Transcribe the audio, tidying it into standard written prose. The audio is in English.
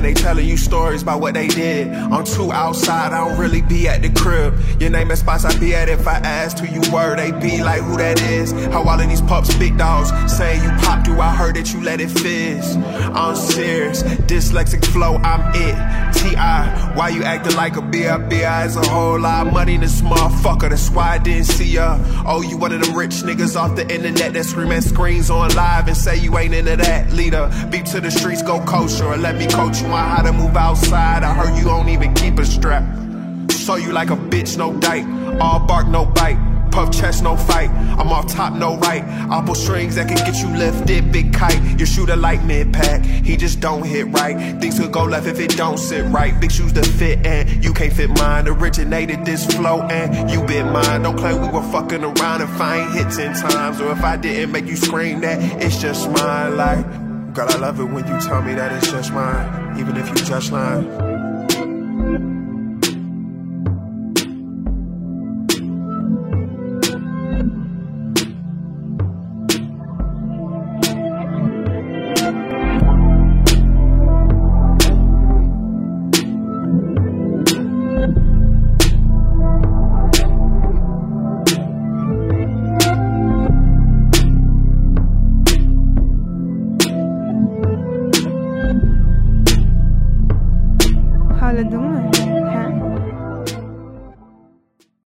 and they telling you stories about what they did. I'm too outside, I don't really be at the crib. Your name and spots I be at, if I asked who you were, they be like, who that is? How all of these pups, big dogs, saying you popped through, I heard that you let it fizz. I'm serious, dyslexic flow, I'm it. T.I., why you acting like a B.I.B.I. is a whole lot of money in this motherfucker, that's why I didn't see ya. Oh, you one of them rich niggas off the internet that scream at screens on live and say you ain't into that. Leader, beat to the streets, go kosher, or let me coach you on how to move outside. I heard you don't even keep a strap. Show you like a bitch, no dyke. All bark, no bite. Puff chest, no fight. I'm off top, no right. Apple strings that can get you lifted, big kite. Your shooter like mid-pack, he just don't hit right. Things could go left if it don't sit right. Big shoes to fit and you can't fit mine. Originated this flow and you bit mine. Don't claim we were fucking around if I ain't hit 10 times. Or if I didn't make you scream that it's just mine. Like, girl, I love it when you tell me that it's just mine, even if you just lying.